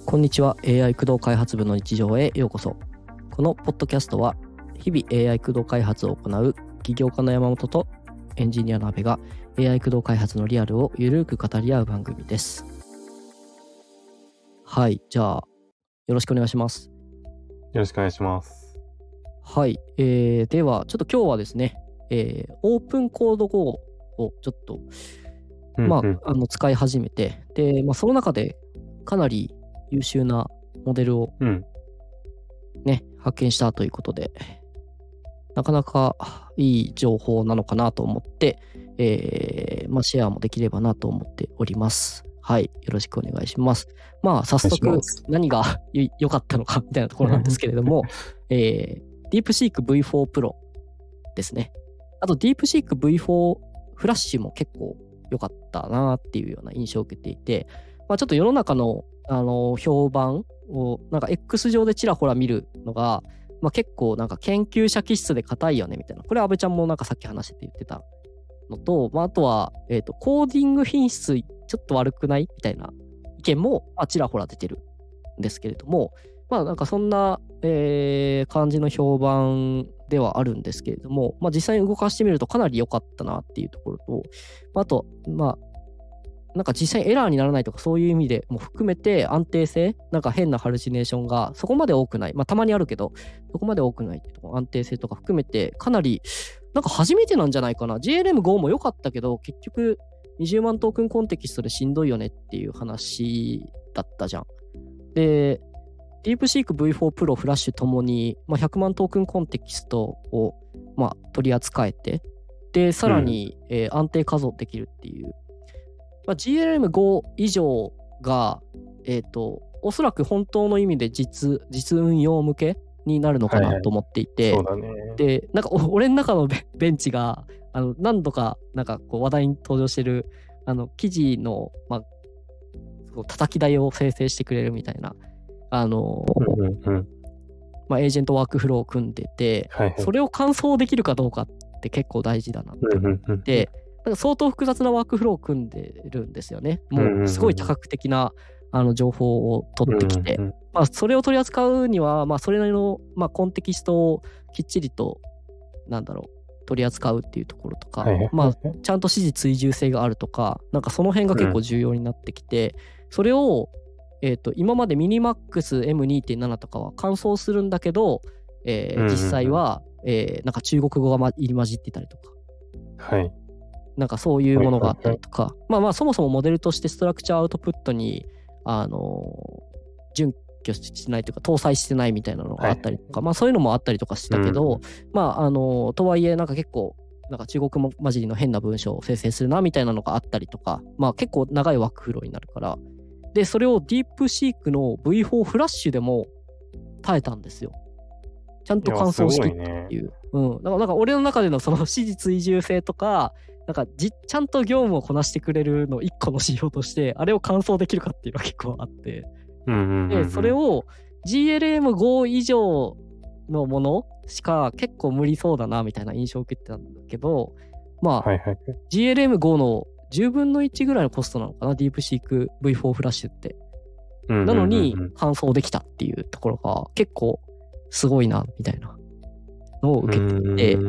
こんにちは。 AI 駆動開発部の日常へようこそ。このポッドキャストは日々 AI 駆動開発を行う起業家の山本とエンジニアの阿部が AI 駆動開発のリアルをゆるく語り合う番組です。はい、じゃあよろしくお願いします。 よろしくお願いします。 はい、ではちょっと今日はですね、オープンコード Go をちょっと、使い始めて、で、その中でかなり優秀なモデルを発見したということで、なかなかいい情報なのかなと思って、シェアもできればなと思っております。はい、よろしくお願いします。早速何が良かったのかみたいなところなんですけれども、DeepSeek V4 Pro ですね。あと DeepSeek V4 フラッシュも結構良かったなっていうような印象を受けていて、ちょっと世の中の評判をなんか X 上でちらほら見るのが、結構なんか研究者気質で硬いよねみたいな、これ阿部ちゃんもなんかさっき話してて言ってたのと、あとは、コーディング品質ちょっと悪くないみたいな意見もちらほら出てるんですけれども、なんかそんな、感じの評判ではあるんですけれども、実際に動かしてみるとかなり良かったなっていうところと、あとなんか実際にエラーにならないとかそういう意味でも含めて安定性、なんか変なハルシネーションがそこまで多くない、たまにあるけどそこまで多くないっていうところ、安定性とか含めてかなりなんか初めてなんじゃないかな。 GLM5 も良かったけど結局20万トークンコンテキストでしんどいよねっていう話だったじゃん。で、DeepSeek V4 Pro フラッシュともに、100万トークンコンテキストを取り扱えて、でさらに、安定稼働できるっていう、GLM5 以上が、おそらく本当の意味で実運用向けになるのかなと思っていて、 そうだね。 で、なんか俺の中のベンチが何度かなんかこう話題に登場してる記事の叩き台を生成してくれるみたいなエージェントワークフローを組んでて、それを完走できるかどうかって結構大事だなって思ってなんか相当複雑なワークフローを組んでるんですよね。もうすごい多角的な情報を取ってきて、それを取り扱うには、それなりの、コンテキストをきっちりと取り扱うっていうところとか、ちゃんと指示追従性があるとか、なんかその辺が結構重要になってきて、それを今までミニマックス M2.7 とかは完走するんだけど、実際は、なんか中国語が入り混じってたりとか、なんかそういうものがあったりとか、そもそもモデルとしてストラクチャーアウトプットに準拠してないというか搭載してないみたいなのがあったりとか、そういうのもあったりとかしたけど、とはいえなんか結構なんか中国語混じりの変な文章を生成するなみたいなのがあったりとか、結構長いワークフローになるから、でそれを DeepSeek の V4 フラッシュでも耐えたんですよ。ちゃんと完走しきったっていう。なんか俺の中でのその指示追従性とか、なんかちゃんと業務をこなしてくれるの一個の指標として、あれを完走できるかっていうのが結構あって、でそれを GLM5 以上のものしか結構無理そうだなみたいな印象を受けてたんだけど、GLM5 の10分の1ぐらいのコストなのかな、DeepSeek V4 フラッシュって。なのに完走できたっていうところが結構すごいなみたいなのを受けていて、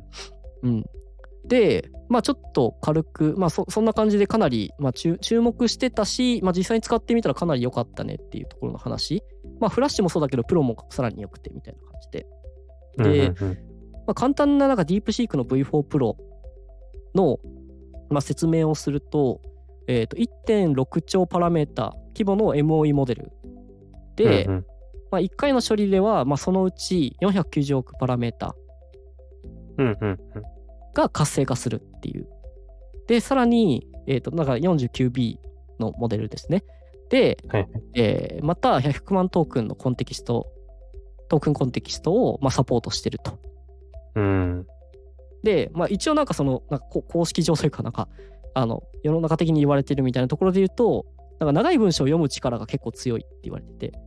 で、ちょっと軽く、そんな感じでかなり、注目してたし、実際に使ってみたらかなり良かったねっていうところの話。フラッシュもそうだけど、プロもさらに良くてみたいな感じで。で、簡単ななんか DeepSeek の V4 Pro の、説明をすると、1.6 兆パラメータ規模の MOE モデルで、1回の処理では、そのうち490億パラメータが活性化するっていう。で、さらに、なんか 49B のモデルですね。で、また100万トークンのトークンコンテキストをサポートしてると。で、一応なんかそのなんか公式上というかなんか世の中的に言われてるみたいなところで言うと、なんか長い文章を読む力が結構強いって言われてて。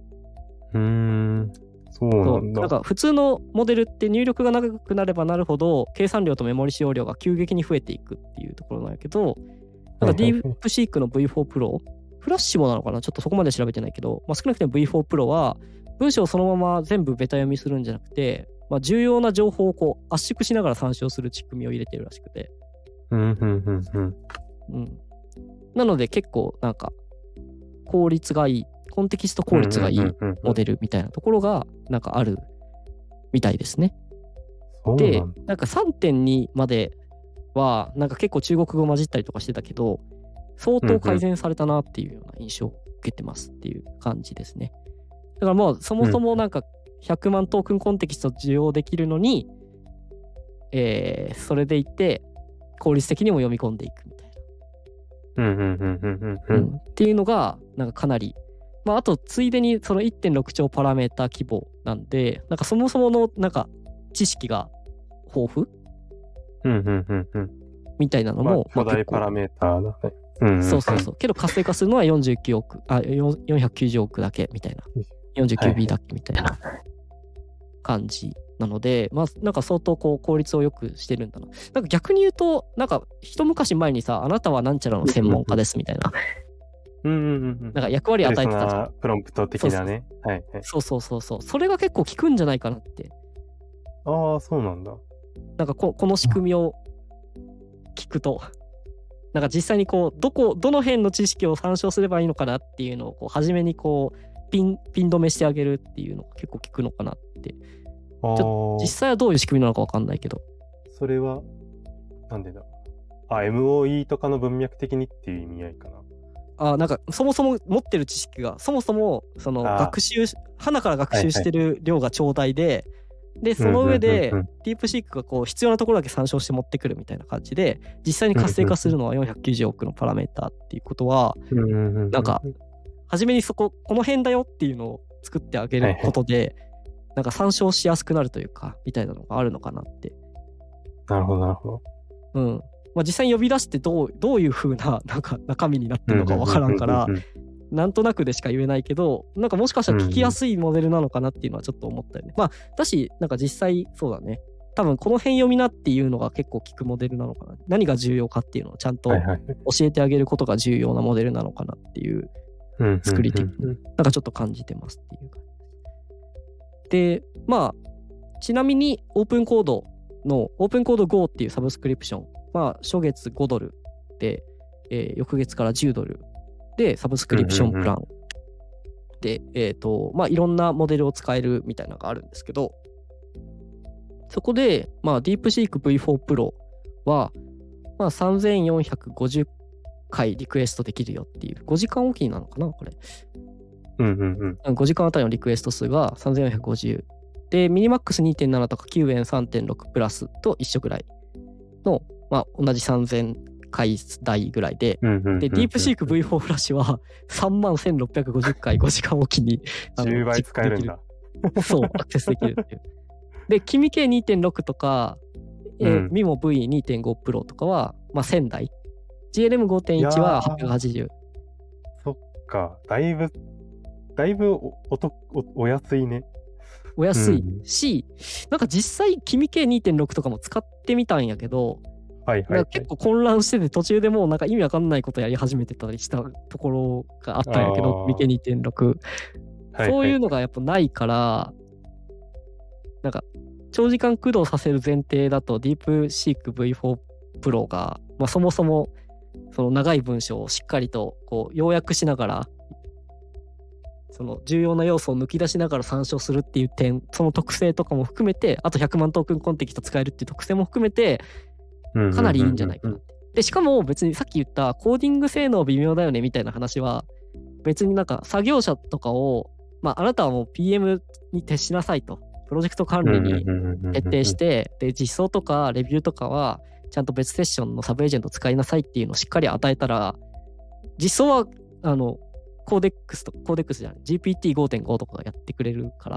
そうなんだ。 なんか普通のモデルって入力が長くなればなるほど計算量とメモリ使用量が急激に増えていくっていうところなんやけど、なんか DeepSeek の V4 Pro フフラッシュもなのかな、ちょっとそこまで調べてないけど、少なくとも V4 Pro は文章をそのまま全部ベタ読みするんじゃなくて、重要な情報をこう圧縮しながら参照する仕組みを入れてるらしくて。なので結構なんか効率がいい、コンテキスト効率がいいモデルみたいなところがなんかあるみたいですね。で、なんか 3.2 まではなんか結構中国語混じったりとかしてたけど、相当改善されたなっていうような印象を受けてますっていう感じですね。だからもうそもそもなんか100万トークンコンテキスト受容できるのに、それでいて効率的にも読み込んでいくみたいな。っていうのがなんかかなり、あとついでにその 1.6 兆パラメータ規模なんで、なんかそもそものなんか知識が豊富みたいなのも、 巨大パラメーターだね。 そうそうそう。けど活性化するのは490億だけみたいな。49B だけみたいな感じなので、なんか相当こう効率を良くしてるんだな。なんか逆に言うと、なんか一昔前にさ、あなたはなんちゃらの専門家ですみたいな。なんか役割与えてたじゃん。 プロンプト的なね。 そう。それが結構効くんじゃないかなって。 ああ、そうなんだ。 なんかこの仕組みを聞くと。なんか実際にこうどの辺の知識を参照すればいいのかなっていうのをこう初めにこうピン止めしてあげるっていうのが結構効くのかなって。実際はどういう仕組みなのか分かんないけど。 それはなんでだ。MOE とかの文脈的にっていう意味合いかな。 なんかそもそも持ってる知識がそもそもその花から学習してる量が長大で。で、その上で、ディープシークがこう必要なところだけ参照して持ってくるみたいな感じで、実際に活性化するのは490億のパラメータっていうことは、なんか、初めにこの辺だよっていうのを作ってあげることで、なんか参照しやすくなるというか、みたいなのがあるのかなって。 なるほど。 実際に呼び出してどういう風な、なんか中身になってるのかわからんから、なんとなくでしか言えないけど、なんかもしかしたら聞きやすいモデルなのかなっていうのはちょっと思ったよね。だし、なんか実際そうだね。多分この辺読みなっていうのが結構効くモデルなのかな。何が重要かっていうのをちゃんと教えてあげることが重要なモデルなのかなっていう作り的になんかちょっと感じてますっていう感じ。で、ちなみにオープンコード Go っていうサブスクリプション、初月5ドルで、翌月から10ドルでサブスクリプションプランで、いろんなモデルを使えるみたいなのがあるんですけど、そこで、DeepSeek V4 Pro は、3450回リクエストできるよっていう、5時間おきなのかなこれ。5時間あたりのリクエスト数が3450。で、ミニマックス 2.7 とか9円 3.6 プラスと一緒ぐらいの、同じ3000回台ぐらいで、で、DeepSeek V4 フラッシュは31,650回5時間おきに 10倍使えるんだ。 そう、アクセスできるっていう。で、君系 2.6 とか、Mimo V2.5 Pro とかは、1000台。GLM5.1 は880。 そっか、だいぶお安いね。 お安いし、なんか実際、君系 2.6 とかも使ってみたんやけど、結構混乱してて途中でもうなんか意味わかんないことやり始めてたりしたところがあったんやけど、ミケ 2.6、そういうのがやっぱないから、なんか長時間駆動させる前提だと DeepSeek V4 Pro が、そもそもその長い文章をしっかりとこう要約しながらその重要な要素を抜き出しながら参照するっていう点、その特性とかも含めて、あと100万トークンコンテキスト使えるっていう特性も含めてかなりいいんじゃないかなって。で、しかも別にさっき言ったコーディング性能微妙だよねみたいな話は、別になんか作業者とかを、あなたはもう PM に徹しなさいと。プロジェクト管理に徹底して、で、実装とかレビューとかは、ちゃんと別セッションのサブエージェント使いなさいっていうのをしっかり与えたら、実装は、コーデックスじゃない、GPT5.5 とかやってくれるから。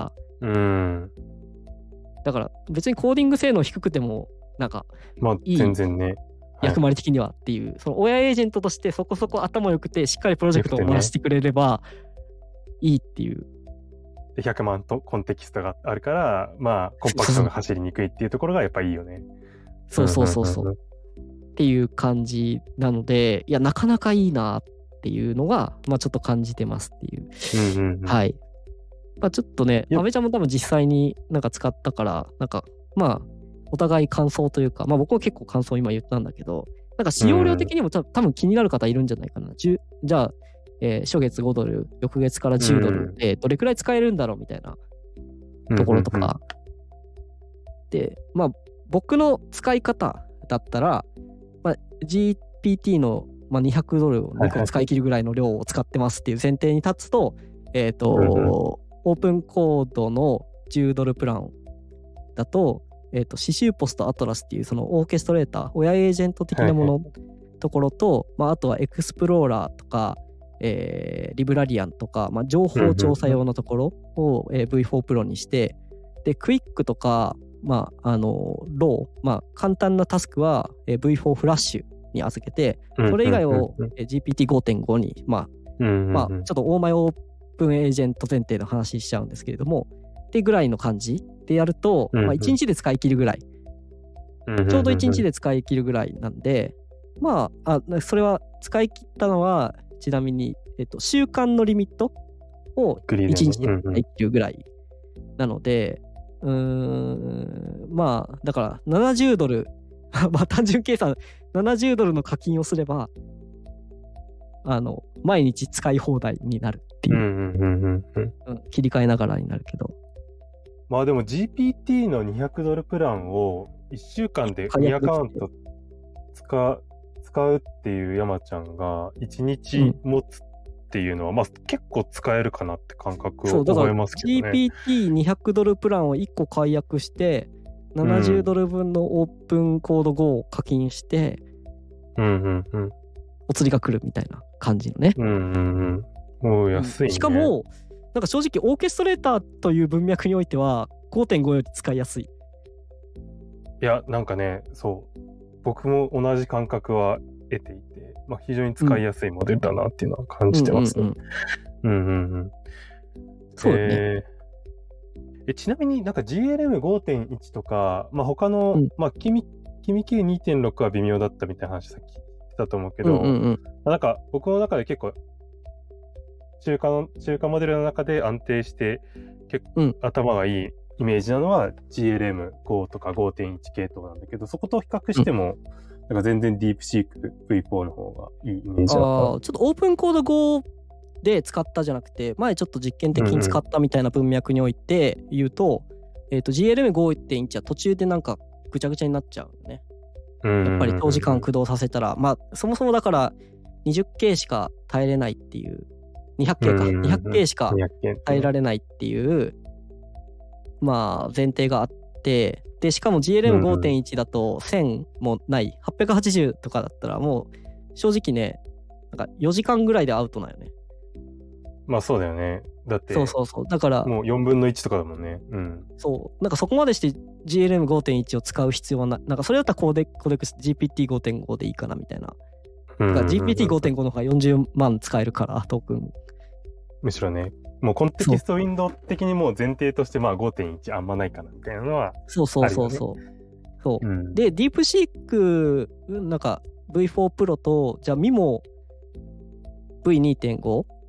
だから別にコーディング性能低くても、なんか、いい全然ね。 役割的にはっていう、その親エージェントとしてそこそこ頭良くて、しっかりプロジェクトを回してくれればいいっていう。 で100万とコンテキストがあるから、コンパクトが走りにくいっていうところがやっぱいいよね。 そう。っていう感じなので、いや、なかなかいいなっっていうのが、まあ、ちょっと感じてますっていう。はい。まあ、ちょっとね、阿部ちゃんも多分実際になんか使ったから、なんか、まあ、お互い感想というか、まあ僕も結構感想今言ったんだけど、なんか使用量的にも多分気になる方いるんじゃないかな。じゃあ、初月5ドル、翌月から10ドルでどれくらい使えるんだろうみたいなところとか。で、まあ僕の使い方だったら、まあ、GPT の200ドルを2個使い切るぐらいの量を使ってますっていう前提に立つと、オープンコードの10ドルプランだと、刺繍ポストアトラスっていうそのオーケストレーター、親エージェント的なものところと、まあ、あとはエクスプローラーとか、リブラリアンとか、まあ、情報調査用のところを、V4 プロにして、で、クイックとか、まあ、ロー、まあ、簡単なタスクは、V4 フラッシュに預けて、それ以外を、GPT5.5 に、まあ、ちょっと大前オープンエージェント前提の話しちゃうんですけれども、ってぐらいの感じでやると、まあ、1日で使い切るぐらい、ちょうど1日で使い切るぐらいなんで、まあ、それは使い切ったのは、ちなみに、週間のリミットを1日で使い切るぐらいなので、まあ、だから70ドル、まあ単純計算、70ドルの課金をすれば、毎日使い放題になるっていう、切り替えながらになるけど。 まあでも GPT の200ドルプランを1週間で2アカウント使うっていう山ちゃんが1日持つっていうのは、まあ結構使えるかなって感覚を覚えますけどね。 そう、だから GPT200 ドルプランを1個解約して、70ドル分のオープンコード5を課金して、お釣りが来るみたいな感じのね。 もう安いね。 しかも、なんか正直オーケストレーターという文脈においては 5.5 より使いやすい。 いや、なんかね、そう。僕も同じ感覚は得ていて、まあ、非常に使いやすいモデルだなっていうのは感じてますね。 そうね。 ちなみになんか GLM5.1 とか、まあ、他の、まあ、君系 2.6 は微妙だったみたいな話さっき言ってたと思うけど、なんか僕の中で結構中華モデルの中で安定して結構頭がいいイメージなのは GLM5 とか 5.1 系統なんだけど、そこと比較しても、なんか全然ディープシーク V4 の方がいいイメージだった。ちょっとオープンコード5で使ったじゃなくて、前ちょっと実験的に使ったみたいな文脈において言うと、GLM5.1 は途中でなんかぐちゃぐちゃになっちゃうよね。やっぱり長時間駆動させたら、まあそもそもだから20K しか耐えれないっていう、200K か、200K しか耐えられないっていう、まあ前提があって、でしかも GLM5.1 だと1000もない880とかだったらもう正直ね、なんか4時間ぐらいでアウトなんよね。 まあそうだよね。だってそうだからもう4分の1とかだもんね。 そうなんかそこまでして GLM5.1 を使う必要はなんかそれだったらコーデックス GPT5.5 でいいかなみたいな。だから GPT5.5 の方が40万使えるからトークン。 むしろね、もうコンテキストウィンドウ的にもう前提としてまあ 5.1 あんまないかなみたいなのは、ね、 そう、でディープシークなんか V4 プロとじゃあミモ V2.5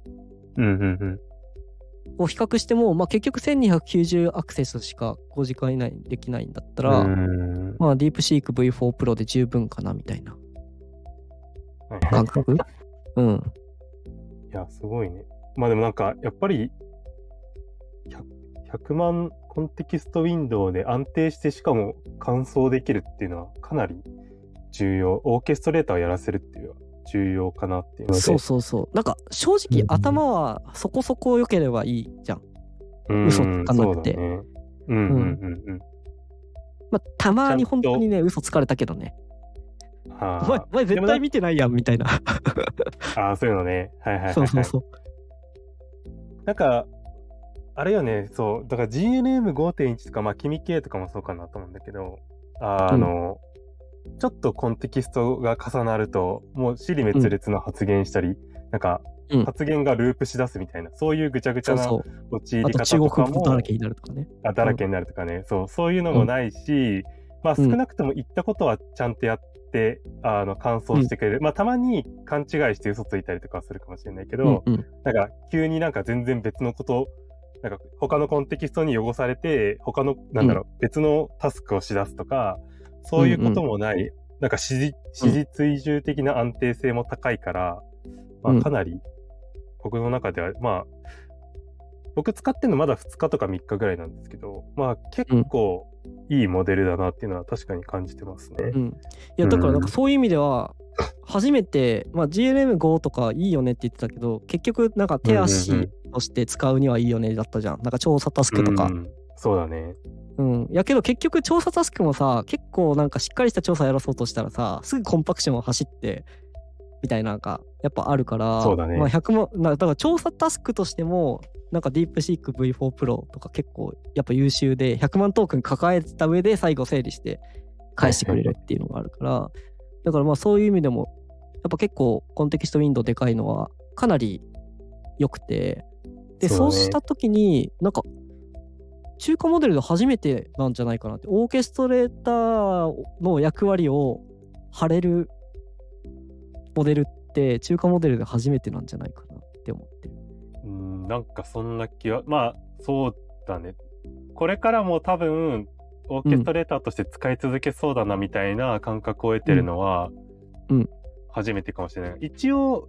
を比較しても、まあ、結局1290アクセスしか5時間以内にできないんだったら、まあディープシーク V4 プロで十分かなみたいな感覚。 いやすごいね。まあでもなんかやっぱり100万コンテキストウィンドウで安定してしかも完走できるっていうのはかなり重要。オーケストレーターをやらせるっていうのは重要かなっていうので。 そう。なんか正直頭はそこそこ良ければいいじゃん。嘘つかなくて。まあたまに本当にね嘘つかれたけどね。お前絶対見てないやんみたいな。 そういうのね。 そう。 なんか、あれよね、そう、だから GLM5.1 とか、まあ、君系とかもそうかなと思うんだけど、ちょっとコンテキストが重なると、もう尻滅裂の発言したり、なんか、発言がループしだすみたいな、そういうぐちゃぐちゃな陥り方とかも。 あと中国語だらけになるとかね。 だらけになるとかね、そういうのもないし、 まあ少なくとも言ったことはちゃんとやって、完走してくれる。まあたまに勘違いして嘘ついたりとかはするかもしれないけど、なんか急になんか全然別のこと、なんか他のコンテキストに汚されて、他の、別のタスクをしだすとか、そういうこともない、なんか史実移住的な安定性も高いから、まあかなり、僕の中では、まあ、僕使ってるのまだ2日とか3日ぐらいなんですけど、まあ結構いいモデルだなっていうのは確かに感じてますね。 いやだからなんかそういう意味では、初めて、まあ、GLM5 とかいいよねって言ってたけど、結局なんか手足として使うにはいいよねだったじゃん。なんか調査タスクとか。 そうだね。 やけど結局調査タスクもさ、結構なんかしっかりした調査やらそうとしたらさ、すぐコンパクションを走ってみたいななんかやっぱあるから、 そうだね。 まあ100万だから調査タスクとしてもなんか DeepSeek V4 Pro とか結構やっぱ優秀で、100万トークン抱えた上で最後整理して返してくれるっていうのがあるから、だからまあそういう意味でもやっぱ結構コンテキストウィンドウでかいのはかなり良くて、でそうした時になんか中華モデルで初めてなんじゃないかなって、オーケストレーターの役割を貼れるモデルって中華モデルで初めてなんじゃないかなって思ってる。 なんかそんな気は、まあそうだね。これからも多分オーケストレーターとして使い続けそうだなみたいな感覚を得てるのは初めてかもしれない。一応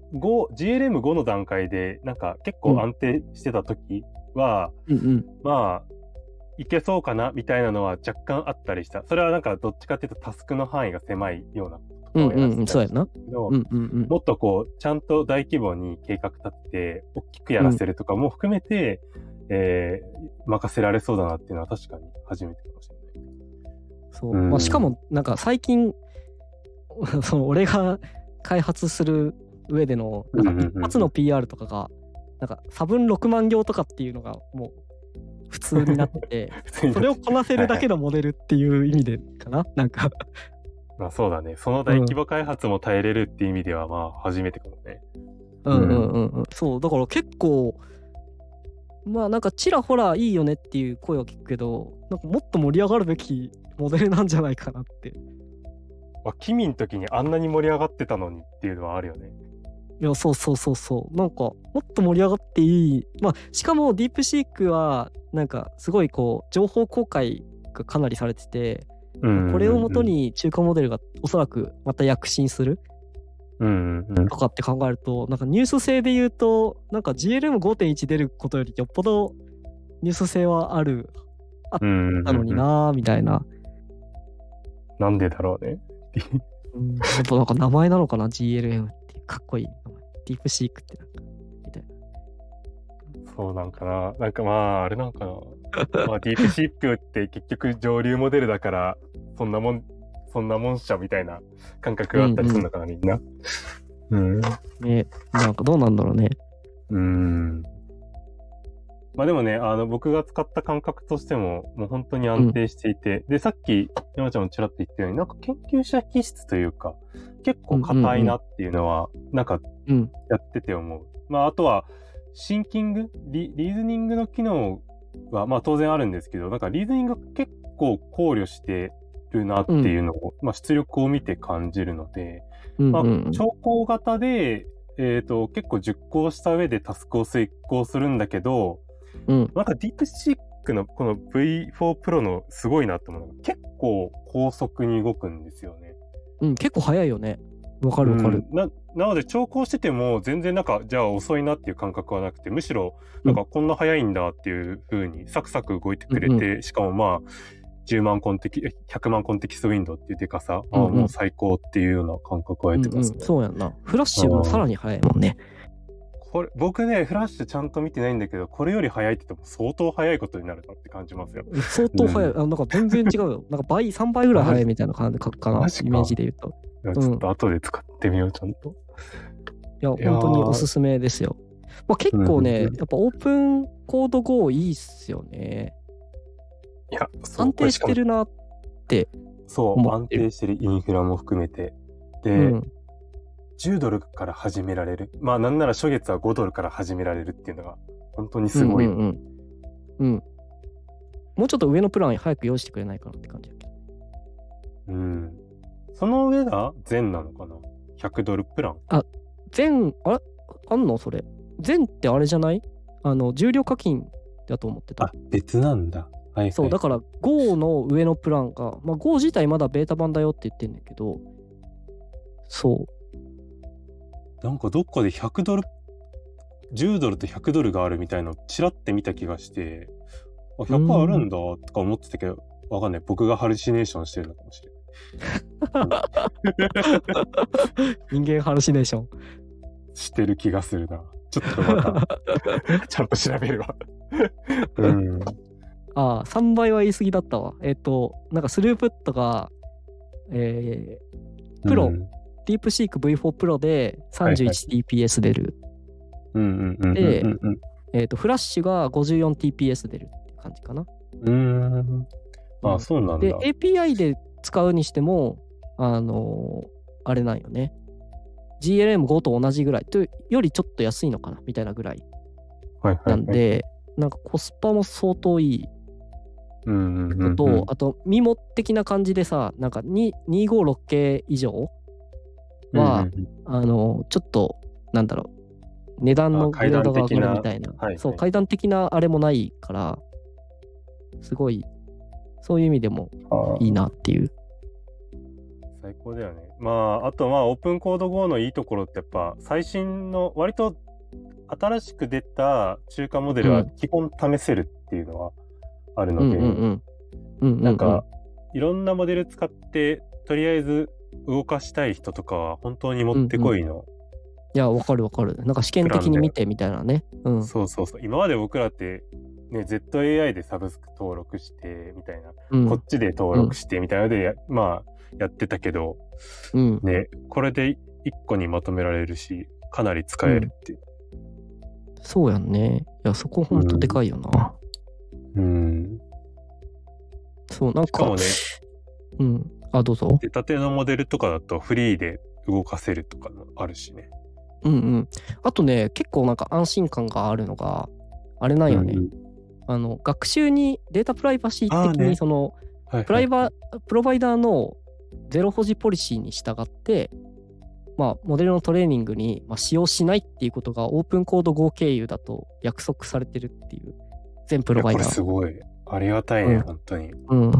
GLM5 の段階でなんか結構安定してた時は、まあいけそうかなみたいなのは若干あったりした。それはなんかどっちかっていうとタスクの範囲が狭いようなことをやらせてたりしたけど、もっとこうちゃんと大規模に計画立てて大きくやらせるとかも含めて、任せられそうだなっていうのは確かに初めてかもしれない。 そう、まあ、しかもなんか最近その俺が開発する上でのなんか一発の PR とかがなんか差分6万行とかっていうのがもう普通になっててそれをこなせるだけのモデルっていう意味でかな、なんかまあそうだね、その大規模開発も耐えれるっていう意味ではまあ初めてかもね。 そうだから結構まあなんかちらほらいいよねっていう声は聞くけど、なんかもっと盛り上がるべきモデルなんじゃないかなって。 まあ、キミの時にあんなに盛り上がってたのにっていうのはあるよね。 いやそうなんかもっと盛り上がっていい。まあしかもディープシークはなんかすごいこう情報公開がかなりされてて、これをもとに中華モデルがおそらくまた躍進するとかって考えると、なんかニュース性で言うとなんか GLM5.1 出ることよりよっぽどニュース性はあったのになーみたいな。 なんでだろうね。 やっぱなんか名前なのかな GLM ってかっこいい名前。ディープシークってなんかみたいな。 そうなんかな。なんかまああれなんかな。まあディープシークって結局上流モデルだからそんなもんっしょみたいな感覚があったりするのかな、みんな。 ね、なんかどうなんだろうね。 まあでもね、僕が使った感覚としても、もう本当に安定していて、で、さっき山ちゃんもちらっと言ったように、なんか研究者気質というか、結構硬いなっていうのは、なんかやってて思う。まああとは、シンキング、リーズニングの機能は、まあ当然あるんですけど、なんかリーズニング結構考慮してるなっていうのを、まあ出力を見て感じるので、まあ超高型で、結構熟考した上でタスクを遂行するんだけど、なんかディープシークのこの V4 Pro のすごいなって思うのが結構高速に動くんですよね。 結構早いよね。わかる。 なので長考してても全然なんかじゃあ遅いなっていう感覚はなくて、むしろなんかこんな早いんだっていう風にサクサク動いてくれて、しかもまあ100万コンテキストウィンドウっていうでかさ、もう最高っていうような感覚を得てますね。 そうやんな。フラッシュもさらに早いもんね。 これ僕ね、フラッシュちゃんと見てないんだけど、これより早いって言っても相当早いことになるなって感じますよ。 相当早い。なんか全然違うよ。なんか3倍ぐらい早いみたいな感じかな、イメージで言うと。 ちょっと後で使ってみよう、ちゃんと。 いや、本当におすすめですよ。まあ、結構ね、やっぱオープンコード Go いいっすよね。 いや、 安定してるなって。 そう、安定してるインフラも含めて。で、10ドルから始められる。まあなんなら初月は5ドルから始められるっていうのが本当にすごい。 もうちょっと上のプラン早く用意してくれないかなって感じだけど。 うん。その上が全なのかな ?100 ドルプラン。 全、あんのそれ。全ってあれじゃない？重量課金だと思ってた。 別なんだ。はい、はい。 そう、だから Go の上のプランが、まあ Go 自体まだベータ版だよって言ってんだけど、そう。 なんかどっかで100ドル、10ドルと100ドルがあるみたいなのチラって見た気がして、100あるんだとか思ってたけど、わかんない。僕がハルシネーションしてるのかもしれない。 人間ハルシネーション。 してる気がするな。ちょっとまた、ちゃんと調べるわ。うん。 3倍は言い過ぎだったわ。なんかスループットが、プロ、ディープシーク V4 プロで 31TPS 出る。で、フラッシュが 54TPS 出るって感じかな。 そうなんだ。 で、API で使うにしても、あれなんよね。GLM5 と同じぐらいとよりちょっと安いのかなみたいなぐらいなんで、なんかコスパも相当いいのと、あとミモ的な感じでさ、なんか256系以上は、ちょっとなんだろう、値段のグレードが上がるみたいな、そう階段的なあれもないから、すごいそういう意味でもいいなっていう。 最高だよね。あとオープンコード Go のいいところってやっぱ最新の割と新しく出た中華モデルは基本試せるっていうのはあるので、なんかいろんなモデル使ってとりあえず動かしたい人とかは本当にもってこいの。 いや、わかるわかる。なんか試験的に見てみたいなね。 そう。今まで僕らってね、ZAI でサブスク登録してみたいな、こっちで登録してみたいなので、やってたけど、ね、これで1個にまとめられるし、かなり使えるっていう。 そうやんね。いや、そこほんとでかいよな。そう、なんか。しかもね、 どうぞ。 出たてのモデルとかだとフリーで動かせるとかもあるしね。 あとね、結構なんか安心感があるのが、あれなんよね。学習にデータプライバシー的にその、プロバイダーのゼロ保持ポリシーに従って、モデルのトレーニングに使用しないっていうことがオープンコード Go 経由だと約束されてるっていう、全プロバイダー。 これすごい。ありがたいね、本当に。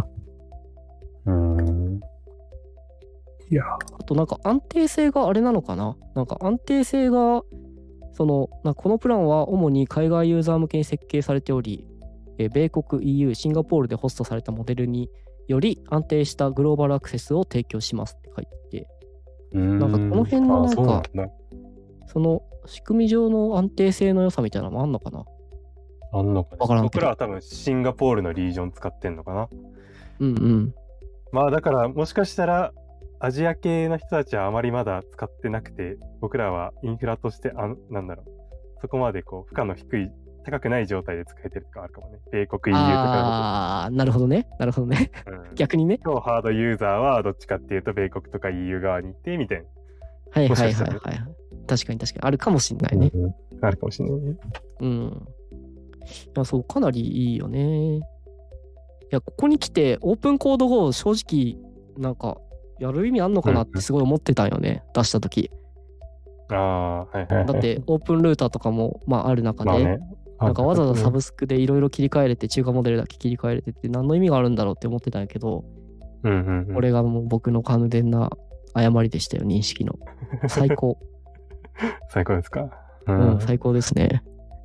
いや。 あとなんか安定性があれなのかな？なんか安定性が、このプランは主に海外ユーザー向けに設計されており、米国、EU、シンガポールでホストされたモデルにより安定したグローバルアクセスを提供しますって書いてて、なんかこの辺のなんか、その仕組み上の安定性の良さみたいなのもあんのかな？ あんのかな？ わからんけど。 僕らは多分シンガポールのリージョン使ってんのかな。 だからもしかしたらアジア系の人たちはあまりまだ使ってなくて、僕らはインフラとしてそこまでこう負荷の高くない状態で使えてるとかあるかもね。米国 EU とかなるほどね。逆にね。 超ハードユーザーはどっちかっていうと米国とか EU 側に行ってみたいな。 はい。確かにあるかもしんないね。 あるかもしんないね。 いや、そう、かなりいいよね。いや、ここに来てオープンコード Go 正直なんかやる意味あんのかなってすごい思ってたんよね、出した時。だってオープンルーターとかもある中で、なんかわざわざサブスクでいろいろ切り替えれて、中華モデルだけ切り替えれてって何の意味があるんだろうって思ってたんやけど、これがもう僕の完全な誤りでしたよ、認識の。最高。 最高ですか？ 最高ですね。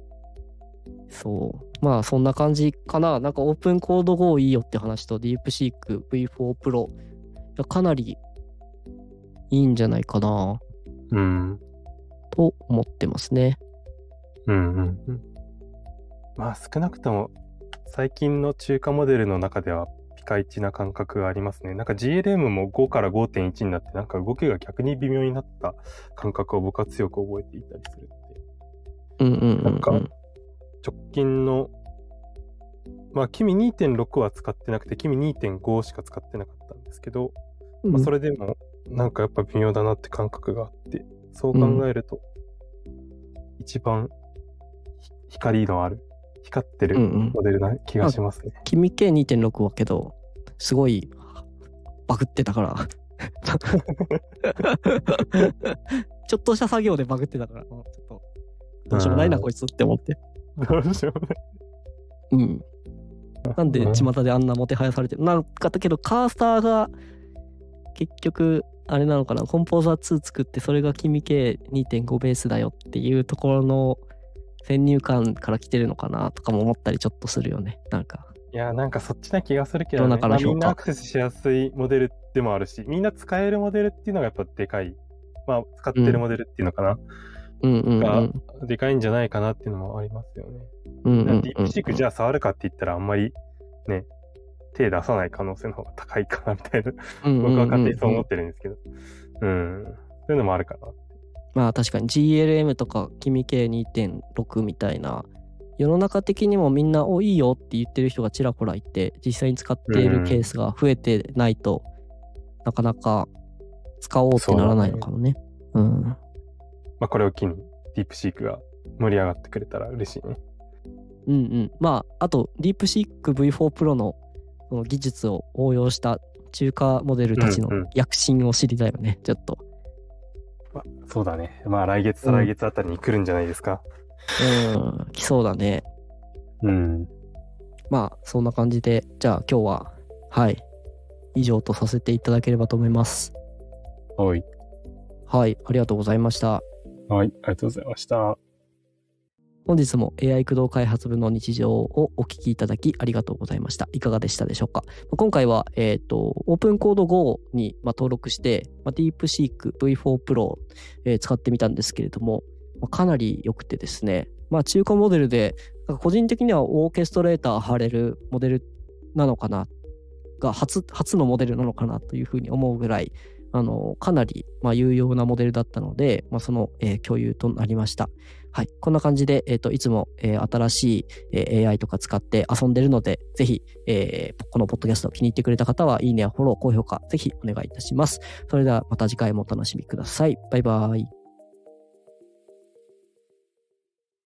そう。そんな感じかな。なんかオープンコード Go いいよって話と DeepSeek V4 Pro。かなりいいんじゃないかな。と思ってますね。 少なくとも最近の中華モデルの中ではピカイチな感覚がありますね。なんか GLM も5から 5.1 になって、なんか動きが逆に微妙になった感覚を僕は強く覚えていたりするので。なんか直近の君 2.6 は使ってなくて、君 2.5 しか使ってなかったんですけど、それでもなんかやっぱ微妙だなって感覚があって、そう考えると一番光ってるモデルな気がしますね。 君系 2.6 はけど、すごいバグってたから。ちょっとした作業でバグってたから、ちょっと、どうしようもないな、こいつって思って。 どうしようもない。 うん。なんで、巷であんなもてはやされてる。なんかだけど、カースターが、結局、あれなのかな、コンポーザー2作って、それが君系 2.5 ベースだよっていうところの先入観から来てるのかなとかも思ったりちょっとするよね。なんか。 いや、なんかそっちな気がするけどね。まあ、みんなアクセスしやすいモデルでもあるし、みんな使えるモデルっていうのがやっぱでかい。まあ、使ってるモデルっていうのかな。がでかいんじゃないかなっていうのもありますよね。ディープシークじゃあ触るかって言ったらあんまりね、手出さない可能性の方が高いかなみたいな。僕は勝手にそう思ってるんですけど。そういうのもあるかな。 まあ確かに GLM とか君系 2.6 みたいな、世の中的にもみんないいよって言ってる人がちらほらいて、実際に使っているケースが増えてないと、なかなか使おうってならないのかもね。 まあこれを機にディープシークが盛り上がってくれたら嬉しいね。 まああとディープシーク V4 Pro のその技術を応用した中華モデルたちの躍進を知りたいよね、ちょっと。 そうだね。まあ来月再来月あたりに来るんじゃないですか。 来そうだね。まあそんな感じで、じゃあ今日は以上とさせていただければと思います。 はい、 ありがとうございました。 はい、ありがとうございました。 本日も AI 駆動開発部の日常をお聞きいただきありがとうございました。いかがでしたでしょうか。今回は、オープンコード Go に、登録して、DeepSeek V4 Pro、使ってみたんですけれども、かなり良くてですね、中華モデルで、個人的にはオーケストレーター貼れるモデルなのかな、が初のモデルなのかなというふうに思うぐらい、かなり、有用なモデルだったので、その、共有となりました。こんな感じで、いつも、新しい、AI とか使って遊んでるので、ぜひ、このポッドキャスト気に入ってくれた方は、いいねやフォロー、高評価、ぜひお願いいたします。それではまた次回もお楽しみください。バイバイ。